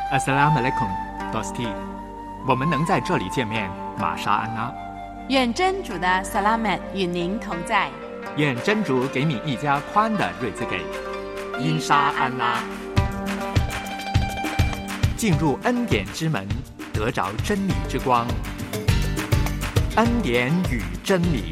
Assalamualaikum, Dosti。我们能在这里见面，玛莎安拉。 愿真主的 Salamat 与您同在。 愿真主给你一家宽的瑞兹给。因沙安拉。进入恩典之门，得着真理之光。恩典与真理。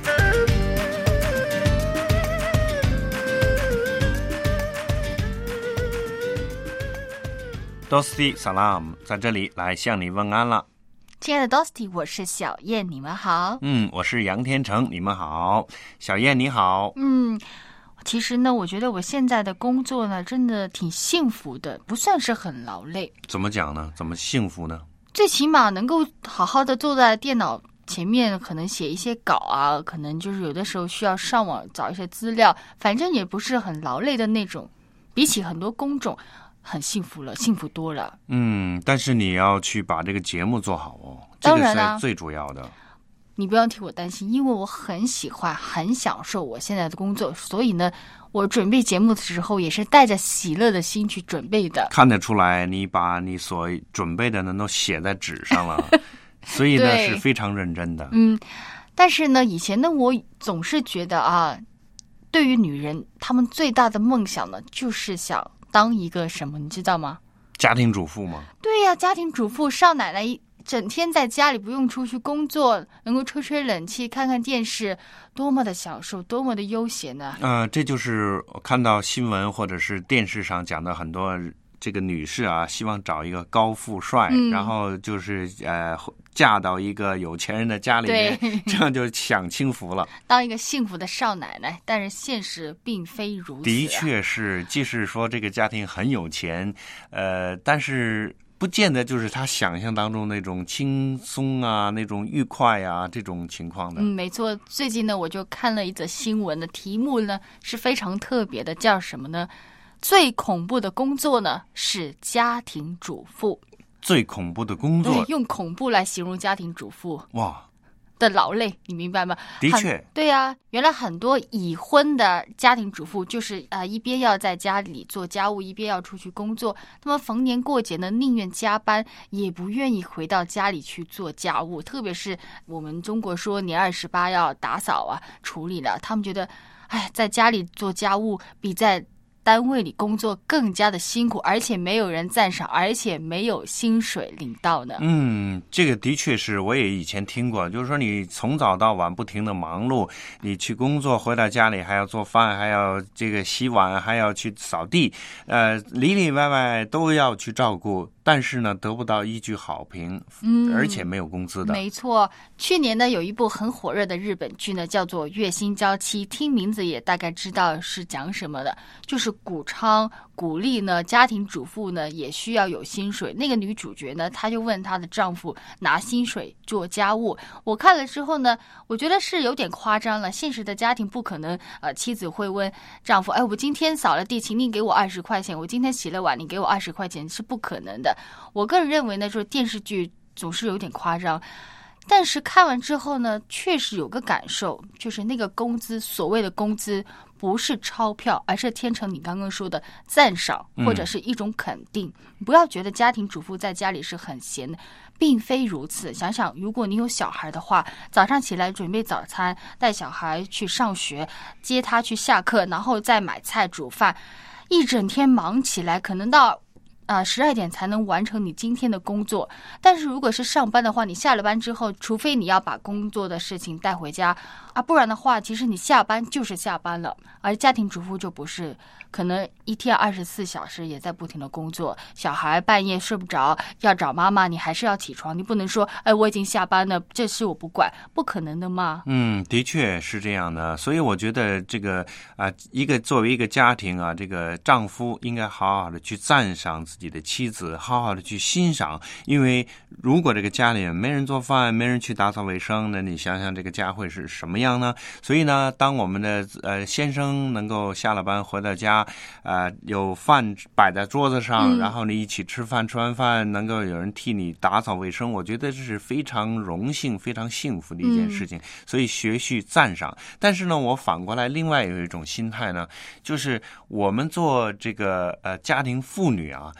Dosti Salam， 在这里来向你问安了。 亲爱的 Dosti， 我是小燕，你们好。 我是杨天成，你们好。小燕你好。 其实呢，我觉得我现在的工作呢，真的挺幸福的，不算是很劳累。 怎么讲呢？怎么幸福呢？ 最起码能够好好的坐在电脑前面，可能写一些稿啊，可能就是有的时候需要上网找一些资料，反正也不是很劳累的那种。比起很多工种，很幸福了，幸福多了。 但是你要去把这个节目做好哦， 当然这个是最主要的。 你不要替我担心，因为我很喜欢、很享受我现在的工作，所以呢，我准备节目的时候也是带着喜乐的心去准备的。 看得出来，你把你所准备的呢都写在纸上了，所以呢是非常认真的。 但是呢，以前呢，我总是觉得啊，对于女人，她们最大的梦想呢，就是想当一个什么，你知道吗？ 家庭主妇吗？ 对呀，家庭主妇，少奶奶整天在家里不用出去工作，能够吹吹冷气、看看电视，多么的享受，多么的悠闲呢！ 这就是我看到新闻或者是电视上讲的很多这个女士啊，希望找一个高富帅，然后就是嫁到一个有钱人的家里面，这样就享清福了， 当一个幸福的少奶奶。但是现实并非如此。 的确是，即使说这个家庭很有钱，但是不见得就是他想象当中那种轻松啊，那种愉快啊，这种情况的。 没错。最近呢，我就看了一则新闻的题目呢是非常特别的，叫什么呢？最恐怖的工作呢是家庭主妇。 最恐怖的工作， 用恐怖来形容家庭主妇。 哇！ 的劳累，你明白吗？ 的确， 对啊，原来很多已婚的家庭主妇就是一边要在家里做家务，一边要出去工作。那么逢年过节呢，宁愿加班，也不愿意回到家里去做家务。特别是我们中国说年28要打扫啊、处理了，他们觉得，在家里做家务比在单位里工作更加的辛苦，而且没有人赞赏，而且没有薪水领到呢。 这个的确是，我也以前听过，就是说你从早到晚不停的忙碌，你去工作，回到家里还要做饭，还要这个洗碗，还要去扫地，里里外外都要去照顾，但是呢得不到一句好评，而且没有工资的。 没错，去年呢有一部很火热的日本剧呢，叫做《月薪娇妻》，听名字也大概知道是讲什么的，就是鼓励呢家庭主妇呢也需要有薪水。那个女主角呢，她就问她的丈夫拿薪水做家务。我看了之后呢，我觉得是有点夸张了。现实的家庭不可能，妻子会问丈夫，我今天扫了地，请你给我20块钱；我今天洗了碗，你给我20块钱，是不可能的。我个人认为呢，就是电视剧总是有点夸张。但是看完之后呢，确实有个感受，就是那个工资，所谓的工资不是钞票，而是天成你刚刚说的赞赏或者是一种肯定。不要觉得家庭主妇在家里是很闲的，并非如此。想想如果你有小孩的话，早上起来准备早餐，带小孩去上学，接他去下课，然后再买菜煮饭，一整天忙起来，可能到12点才能完成你今天的工作。但是如果是上班的话，你下了班之后，除非你要把工作的事情带回家不然的话，其实你下班就是下班了。而家庭主妇就不是，可能一天24小时也在不停的工作，小孩半夜睡不着要找妈妈，你还是要起床，你不能说我已经下班了，这事我不管，不可能的嘛。 的确是这样的。所以我觉得这个作为一个家庭啊，这个丈夫应该好好的去赞赏自己的妻子，好好的去欣赏。因为如果这个家里没人做饭，没人去打扫卫生，那你想想这个家会是什么样呢？所以呢，当我们的先生能够下了班回到家，有饭摆在桌子上，然后你一起吃饭，吃完饭能够有人替你打扫卫生，我觉得这是非常荣幸、非常幸福的一件事情。所以学习赞赏。但是呢，我反过来另外有一种心态呢，就是我们做这个家庭妇女啊，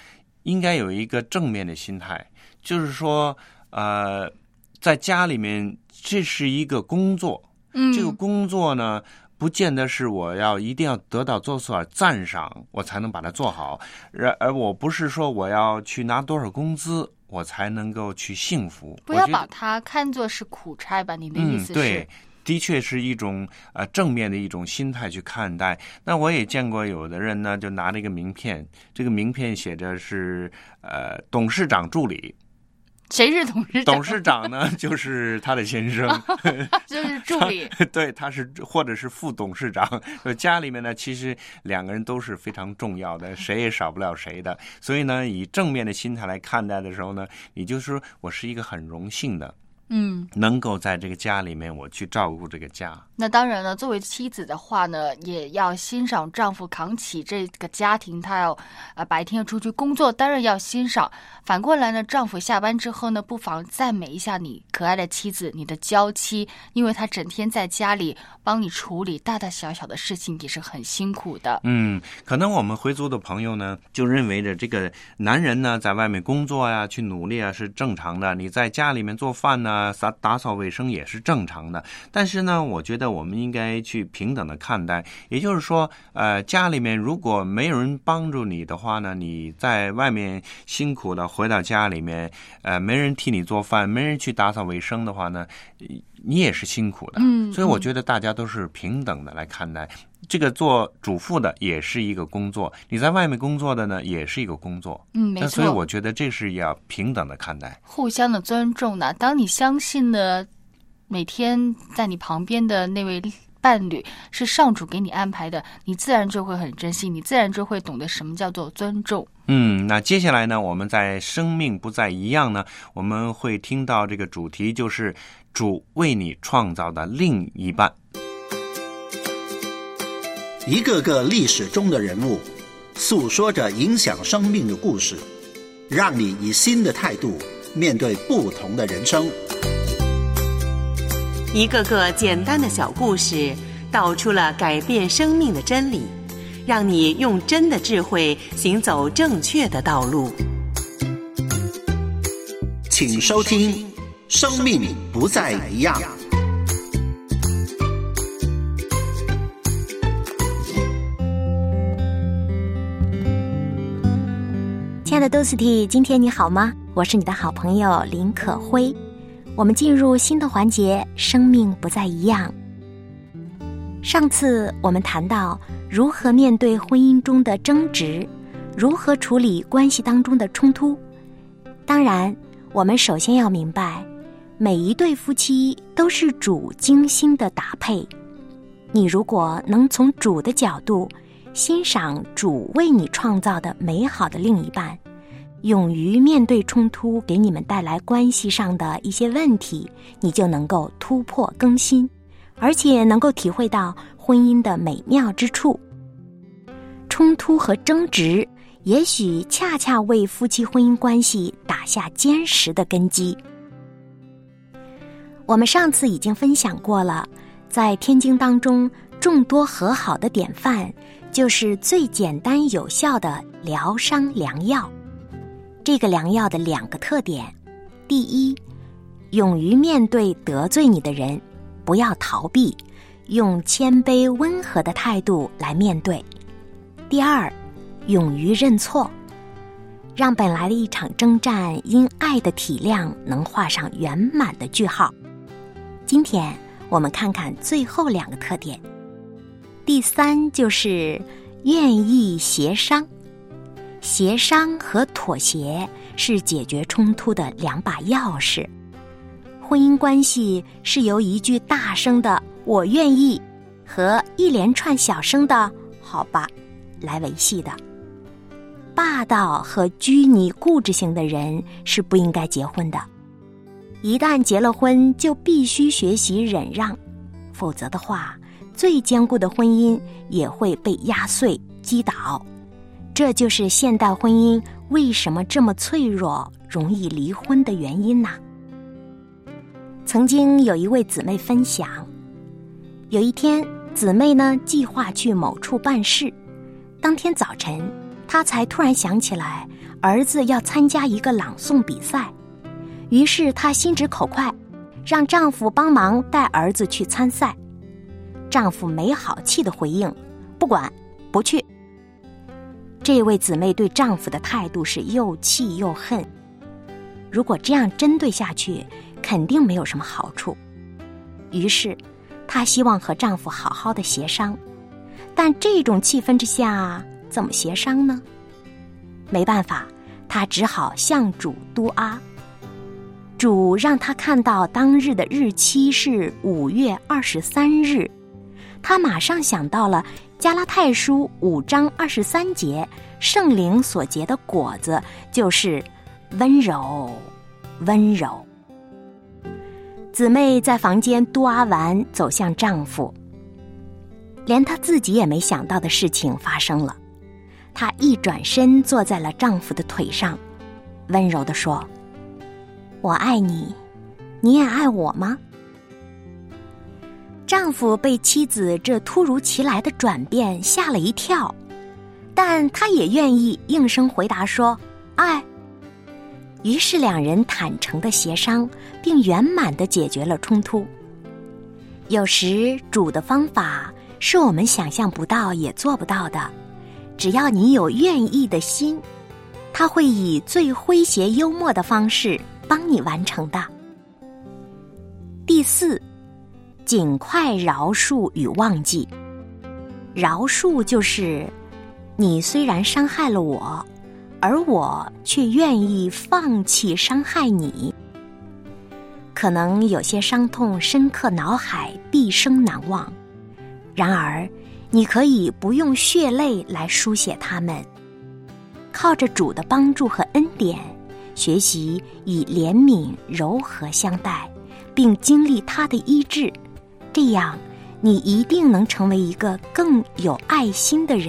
应该有一个正面的心态，就是说在家里面这是一个工作，这个工作呢不见得是我一定要得到多少赞赏我才能把它做好，而我不是说我要去拿多少工资我才能够去幸福， 不要把它看作是苦差吧，你的意思是？ 对，的确是一种正面的一种心态去看待。那我也见过有的人呢，就拿了一个名片，这个名片写着是董事长助理。 谁是董事长？ 董事长呢，就是他的先生， 就是助理。 对，他是或者是副董事长。家里面呢，其实两个人都是非常重要的，谁也少不了谁的。所以呢，以正面的心态来看待的时候呢，你就说我是一个很荣幸的。能够在这个家里面我去照顾这个家。 那当然了，作为妻子的话呢，也要欣赏丈夫扛起这个家庭，他要白天要出去工作，当然要欣赏。反过来呢，丈夫下班之后呢，不妨赞美一下你可爱的妻子，你的娇妻，因为她整天在家里帮你处理大大小小的事情，也是很辛苦的。 可能我们回族的朋友呢，就认为着这个男人呢，在外面工作呀，去努力啊是正常的，你在家里面做饭呢，打扫卫生也是正常的。但是呢，我觉得我们应该去平等的看待，也就是说家里面如果没有人帮助你的话呢，你在外面辛苦的回到家里面没人替你做饭，没人去打扫卫生的话呢，你也是辛苦的。所以我觉得大家都是平等的来看待，这个做主妇的也是一个工作，你在外面工作的呢也是一个工作。 没错。 所以我觉得这是要平等的看待， 互相的尊重呢。当你相信了每天在你旁边的那位伴侣是上主给你安排的，你自然就会很珍惜，你自然就会懂得什么叫做尊重。 那接下来呢，我们在生命不再一样呢，我们会听到这个主题，就是主为你创造的另一半。 一个个历史中的人物，诉说着影响生命的故事，让你以新的态度面对不同的人生。 一个个简单的小故事，道出了改变生命的真理，让你用真的智慧行走正确的道路。 请收听《生命不再一样》。 亲爱的 Docity， 今天你好吗？我是你的好朋友林可辉。我们进入新的环节，生命不再一样。上次我们谈到如何面对婚姻中的争执，如何处理关系当中的冲突。当然，我们首先要明白，每一对夫妻都是主精心的搭配。你如果能从主的角度欣赏主为你创造的美好的另一半，勇于面对冲突给你们带来关系上的一些问题，你就能够突破更新，而且能够体会到婚姻的美妙之处。冲突和争执也许恰恰为夫妻婚姻关系打下坚实的根基。我们上次已经分享过了，在天经当中众多和好的典范，就是最简单有效的疗伤良药。这个良药的2个特点：第一，勇于面对得罪你的人，不要逃避，用谦卑温和的态度来面对；第二，勇于认错，让本来的一场征战因爱的体谅能画上圆满的句号。今天我们看看最后2个特点。第三，就是愿意协商。协商和妥协是解决冲突的2把钥匙。婚姻关系是由一句大声的我愿意和一连串小声的好吧来维系的。霸道和拘泥固执型的人是不应该结婚的。一旦结了婚，就必须学习忍让，否则的话，最坚固的婚姻也会被压碎击倒。这就是现代婚姻为什么这么脆弱，容易离婚的原因呢？曾经有一位姊妹分享，有一天姊妹呢计划去某处办事，当天早晨她才突然想起来儿子要参加一个朗诵比赛，于是她心直口快，让丈夫帮忙带儿子去参赛。丈夫没好气地回应：不管，不去。这位姊妹对丈夫的态度是又气又恨，如果这样针对下去，肯定没有什么好处。于是她希望和丈夫好好的协商，但这种气氛之下怎么协商呢？没办法，她只好向主督阿。主让她看到当日的日期是5月23日，她马上想到了加拉太书5章23节，圣灵所结的果子就是温柔，温柔。姊妹在房间嘟阿完，走向丈夫。连她自己也没想到的事情发生了，她一转身坐在了丈夫的腿上，温柔地说：我爱你，你也爱我吗？丈夫被妻子这突如其来的转变吓了一跳，但他也愿意应声回答说爱。于是两人坦诚地协商，并圆满地解决了冲突。有时主的方法是我们想象不到也做不到的，只要你有愿意的心，他会以最诙谐幽默的方式帮你完成的。第4，尽快饶恕与忘记。饶恕就是你虽然伤害了我，而我却愿意放弃伤害你。可能有些伤痛深刻脑海，毕生难忘，然而你可以不用血泪来书写它们，靠着主的帮助和恩典，学习以怜悯柔和相待，并经历他的医治，这样你一定能成为一个更有爱心的人。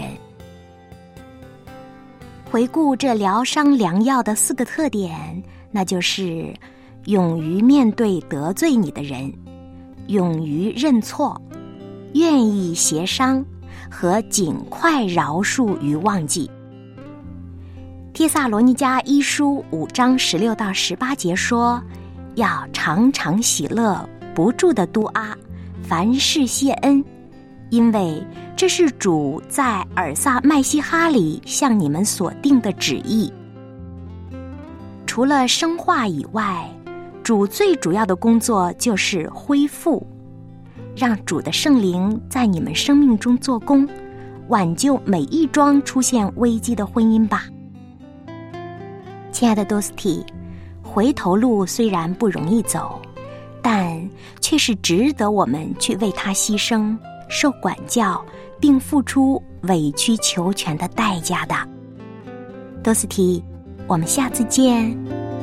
回顾这疗伤良药的4个特点，那就是勇于面对得罪你的人，勇于认错，愿意协商和尽快饶恕与忘记。帖撒罗尼迦一书5章16到18节说，要常常喜乐，不住的督阿，凡事谢恩，因为这是主在尔撒麦西哈里向你们所定的旨意。除了生化以外，主最主要的工作就是恢复，让主的圣灵在你们生命中做工，挽救每一桩出现危机的婚姻吧。亲爱的多斯蒂，回头路虽然不容易走，但却是值得我们去为他牺牲，受管教，并付出委曲求全的代价的。多斯蒂，我们下次见。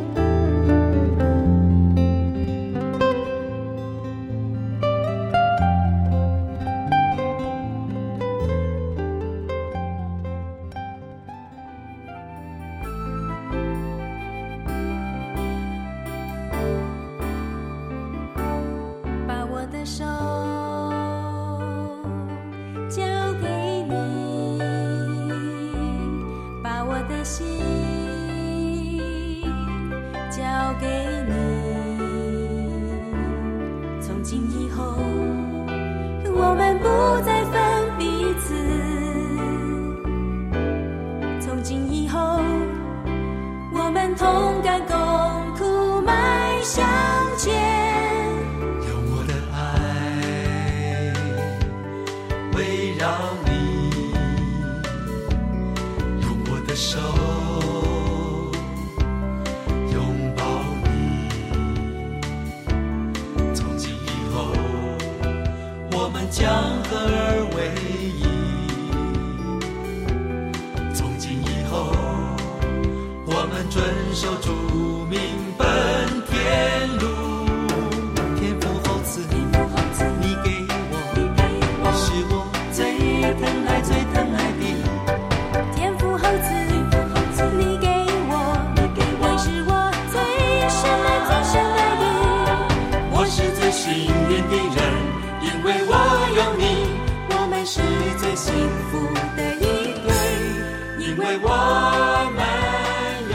手交给你，把我的心交给你。从今以后，我们不再分彼此。从今以后，我们同甘共苦，迈向前。 让你用我的手拥抱你，从今以后我们将合而为一，从今以后我们遵守主命奔天路。天父厚赐你给我，是我最疼爱的天父厚赐你给我，你是我最深爱的， 我是最幸运的人，因为我有你， 我们是最幸福的一对， 因为我们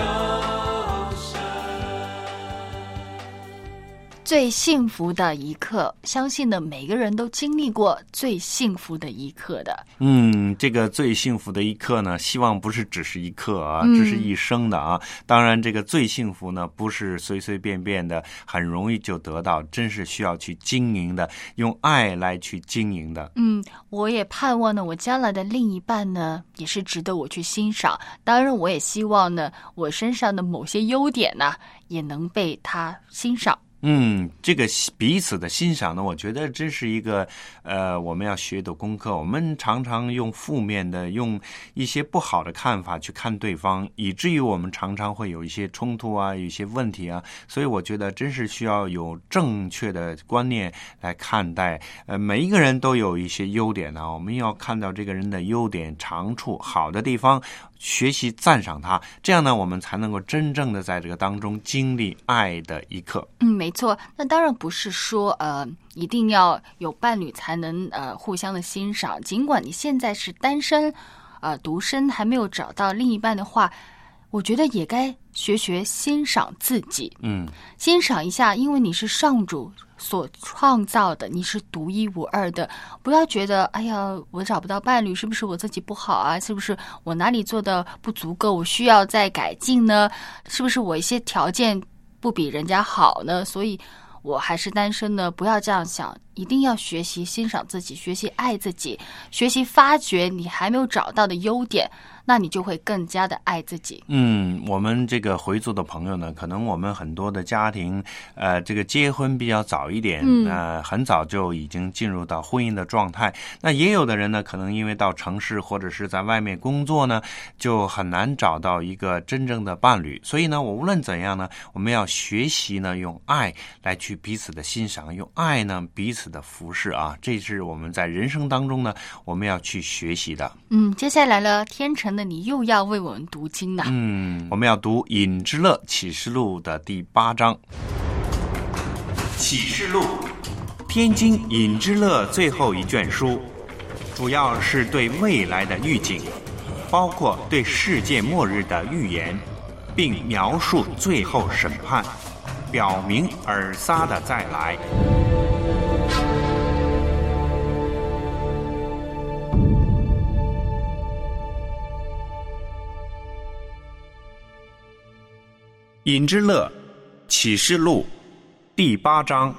最幸福的一刻，相信呢每个人都经历过最幸福的一刻的。 这个最幸福的一刻呢，希望不是只是一刻啊，这是一生的啊。当然这个最幸福呢，不是随随便便的很容易就得到，真是需要去经营的，用爱来去经营的。 我也盼望呢我将来的另一半呢也是值得我去欣赏，当然我也希望呢我身上的某些优点呢也能被他欣赏。 这个彼此的欣赏呢，我觉得这是一个我们要学的功课。我们常常用负面的，用一些不好的看法去看对方，以至于我们常常会有一些冲突啊，有一些问题啊。所以我觉得真是需要有正确的观念来看待。每一个人都有一些优点啊，我们要看到这个人的优点、长处、好的地方，学习赞赏他，这样呢，我们才能够真正的在这个当中经历爱的一刻。 没错。那当然不是说一定要有伴侣才能互相的欣赏。尽管你现在是单身独身，还没有找到另一半的话，我觉得也该学欣赏自己。欣赏一下，因为你是上主所创造的，你是独一无二的。不要觉得哎呀我找不到伴侣，是不是我自己不好啊，是不是我哪里做的不足够，我需要再改进呢，是不是我一些条件不比人家好呢，所以我还是单身呢。不要这样想，一定要学习欣赏自己，学习爱自己，学习发掘你还没有找到的优点，那你就会更加的爱自己。 我们这个回族的朋友呢，可能我们很多的家庭这个结婚比较早一点，很早就已经进入到婚姻的状态。那也有的人呢，可能因为到城市或者是在外面工作呢，就很难找到一个真正的伴侣。所以呢，我无论怎样呢，我们要学习呢，用爱来去彼此的欣赏，用爱呢彼此的服侍啊，这是我们在人生当中呢，我们要去学习的。 接下来了，天成的你又要为我们读经了。 我们要读隐之乐启示录的第8章。启示录，天经隐之乐最后一卷书，主要是对未来的预警，包括对世界末日的预言，并描述最后审判，表明尔撒的再来。隐之乐启示录第8章。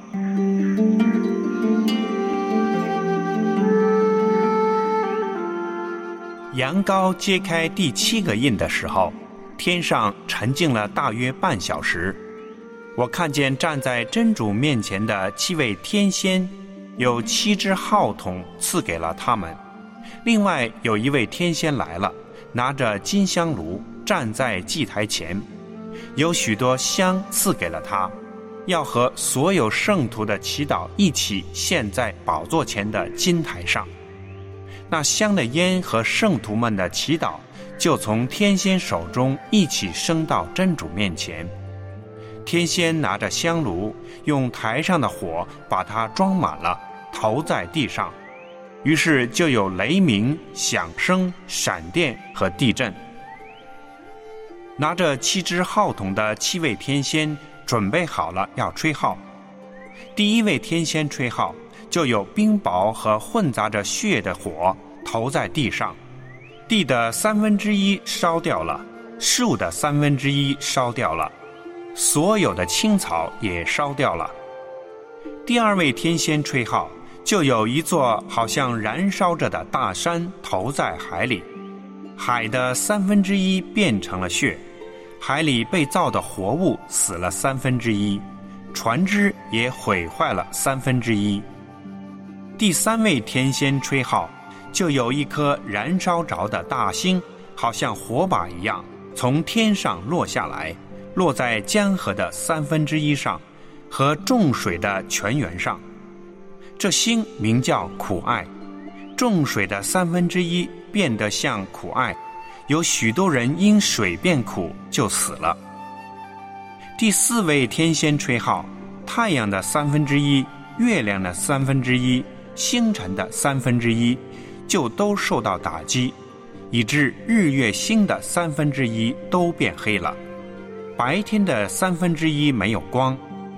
羊羔揭开第7个印的时候，天上沉静了大约半小时。我看见站在真主面前的7位天仙，有7只号筒赐给了他们。另外有一位天仙来了，拿着金香炉，站在祭台前，有许多香赐给了他，要和所有圣徒的祈祷一起献在宝座前的金台上。那香的烟和圣徒们的祈祷就从天仙手中一起升到真主面前。天仙拿着香炉，用台上的火把它装满了，投在地上，于是就有雷鸣、响声、闪电和地震。拿着7只号筒的7位天仙准备好了要吹号。第一位天仙吹号，就有冰雹和混杂着血的火投在地上，地的1/3烧掉了，树的1/3烧掉了，所有的青草也烧掉了。第二位天仙吹号，就有一座好像燃烧着的大山投在海里，海的1/3变成了血，海里被造的活物死了1/3，船只也毁坏了1/3。第3位天仙吹号，就有一颗燃烧着的大星，好像火把一样，从天上落下来，落在江河的1/3上和众水的泉源上。这星名叫苦艾，众水的1/3变得像苦艾，有许多人因水变苦就死了。第4位天仙吹号，太阳的1/3，月亮的1/3，星辰的1/3就都受到打击，以致日月星的1/3都变黑了。白天的1/3没有光，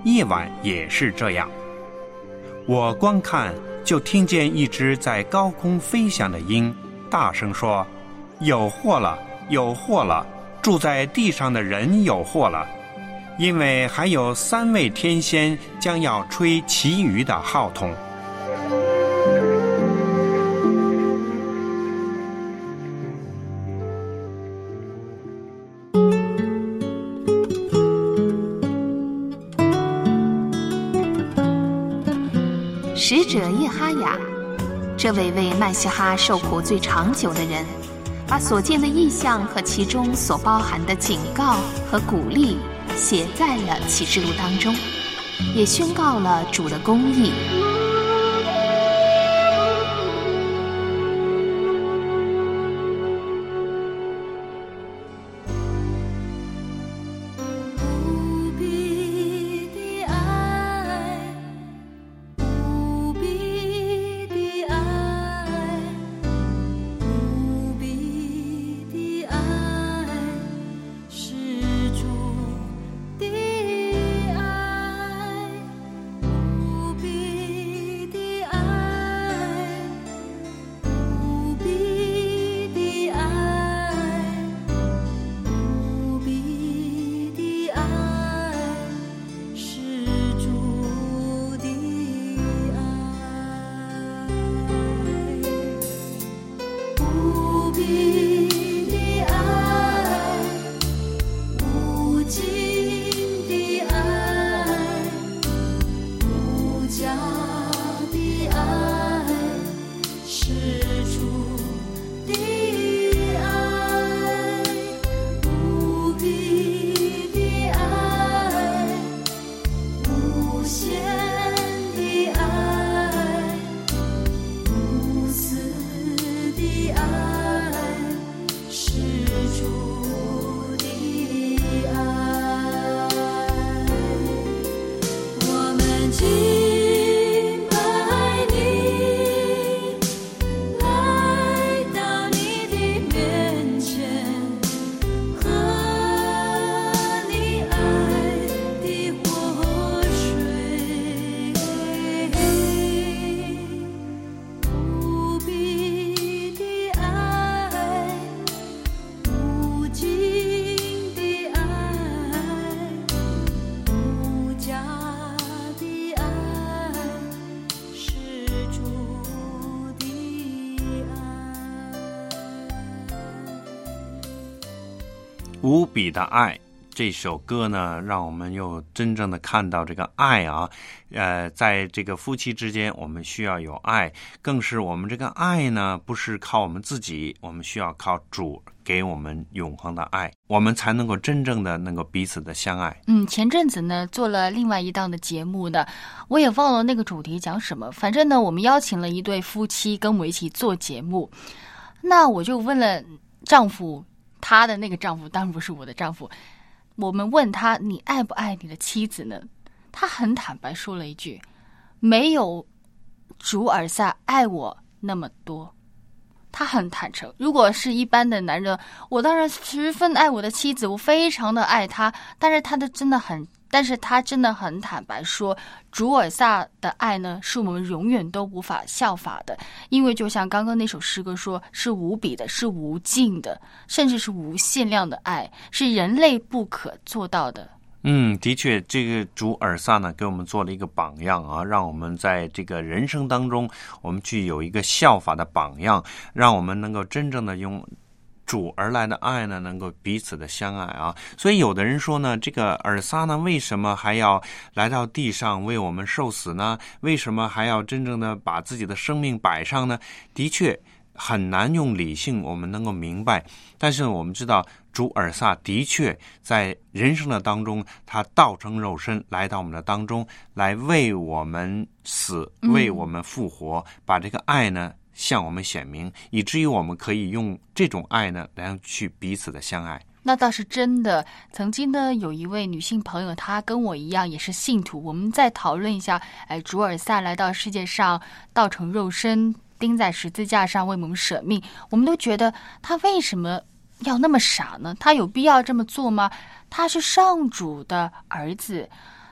夜晚也是这样。我光看就听见一只在高空飞翔的鹰大声说：有祸了，有祸了，住在地上的人有祸了，因为还有3位天仙将要吹其余的号筒。 使者叶哈雅，这位为麦西哈受苦最长久的人，把所见的异象和其中所包含的警告和鼓励写在了启示录当中，也宣告了主的公义。 无比的爱这首歌呢，让我们又真正的看到这个爱啊，在这个夫妻之间，我们需要有爱，更是我们这个爱呢，不是靠我们自己，我们需要靠主给我们永恒的爱，我们才能够真正的能够彼此的相爱。 前阵子呢，做了另外一档的节目呢，我也忘了那个主题讲什么，反正呢，我们邀请了一对夫妻跟我一起做节目，那我就问了丈夫。他的那个丈夫当然不是我的丈夫，我们问他你爱不爱你的妻子呢？他很坦白说了一句，没有主尔撒爱我那么多。他很坦诚，如果是一般的男人，我当然十分爱我的妻子，我非常的爱她，但是他真的很坦白说，主尔撒的爱呢，是我们永远都无法效法的，因为就像刚刚那首诗歌说，是无比的，是无尽的，甚至是无限量的爱，是人类不可做到的。 的确，这个主尔撒呢，给我们做了一个榜样啊，让我们在这个人生当中，我们去有一个效法的榜样，让我们能够真正的用主而来的爱呢，能够彼此的相爱啊。所以有的人说呢，这个尔撒呢，为什么还要来到地上为我们受死呢？为什么还要真正的把自己的生命摆上呢？的确很难用理性我们能够明白，但是我们知道主尔撒的确在人生的当中，他道成肉身来到我们的当中，来为我们死，为我们复活，把这个爱呢向我们显明，以至于我们可以用这种爱呢来去彼此的相爱。 那倒是真的。曾经呢，有一位女性朋友，她跟我一样也是信徒，我们再讨论一下，主尔撒来到世界上，道成肉身，钉在十字架上为我们舍命，我们都觉得他为什么要那么傻呢？他有必要这么做吗？他是上主的儿子，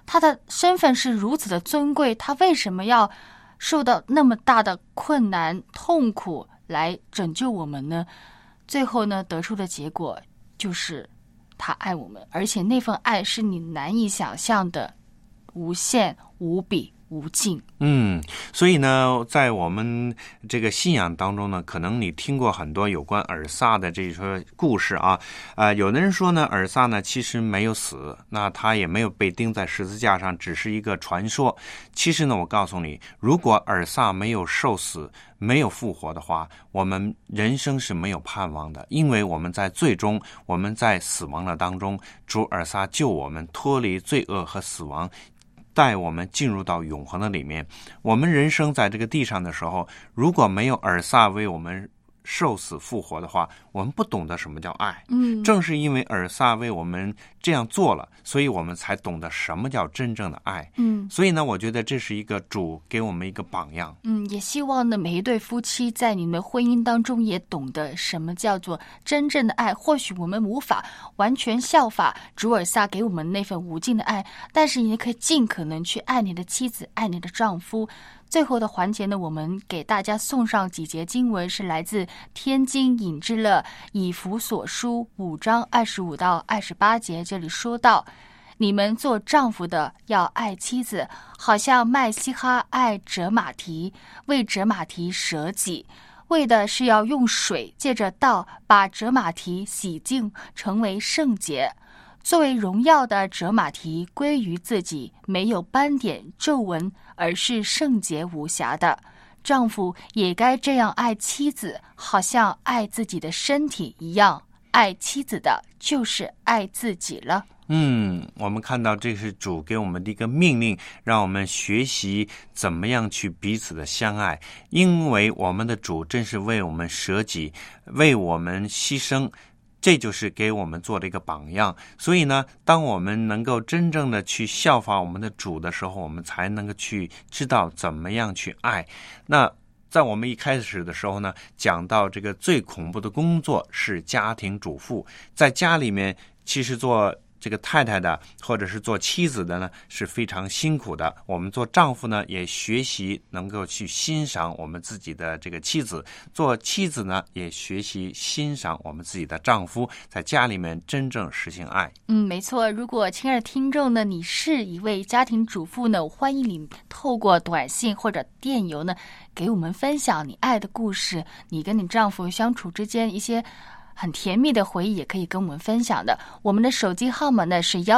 他的身份是如此的尊贵，他为什么要受到那么大的困难痛苦来拯救我们呢？最后呢，得出的结果就是他爱我们，而且那份爱是你难以想象的，无限无比无尽。 所以呢，在我们这个信仰当中呢，可能你听过很多有关尔撒的这些故事啊。有的人说呢，尔撒呢其实没有死，那他也没有被钉在十字架上，只是一个传说。其实呢，我告诉你，如果尔撒没有受死，没有复活的话，我们人生是没有盼望的，因为我们在最终，我们在死亡的当中，主尔撒救我们脱离罪恶和死亡，带我们进入到永恒的里面。我们人生在这个地上的时候，如果没有尔撒为我们受死复活的话，我们不懂得什么叫爱。正是因为尔撒为我们这样做了，所以我们才懂得什么叫真正的爱。所以呢，我觉得这是一个主给我们一个榜样。 也希望呢，每一对夫妻在你们的婚姻当中也懂得什么叫做真正的爱。或许我们无法完全效法主尔撒给我们那份无尽的爱，但是你可以尽可能去爱你的妻子，爱你的丈夫。最后的环节呢，我们给大家送上几节经文，是来自天津引致了以弗所书5章25到28节。这里说到，你们做丈夫的要爱妻子，好像麦西哈爱者马提，为者马提舍己，为的是要用水借着道把者马提洗净，成为圣洁。作为荣耀的者马提归于自己，没有斑点皱纹，而是圣洁无瑕的。丈夫也该这样爱妻子，好像爱自己的身体一样。爱妻子的就是爱自己了。 我们看到这是主给我们的一个命令，让我们学习怎么样去彼此的相爱，因为我们的主真是为我们舍己，为我们牺牲，这就是给我们做的一个榜样。所以呢，当我们能够真正的去效法我们的主的时候，我们才能够去知道怎么样去爱。那在我们一开始的时候呢，讲到这个最恐怖的工作是家庭主妇，在家里面其实做这个太太的或者是做妻子的呢是非常辛苦的。我们做丈夫呢也学习能够去欣赏我们自己的这个妻子，做妻子呢也学习欣赏我们自己的丈夫，在家里面真正实行爱。 没错。如果亲爱的听众呢，你是一位家庭主妇呢，欢迎你透过短信或者电邮呢，给我们分享你爱的故事，你跟你丈夫相处之间一些很甜蜜的回忆，也可以跟我们分享的。我们的手机号码呢是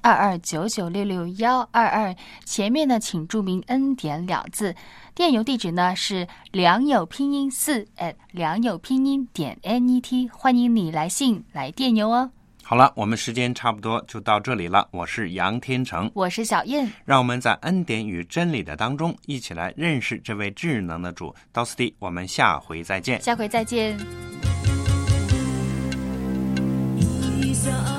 132299662122，前面呢请注明恩典2字。电邮地址呢是良友拼音4 良友拼音.net， 欢迎你来信来电邮哦。 好了，我们时间差不多就到这里了。我是杨天成， 我是小燕，让我们在恩典与真理的当中一起来认识这位智能的主。到此地，我们下回再见。 下回再见。 一笑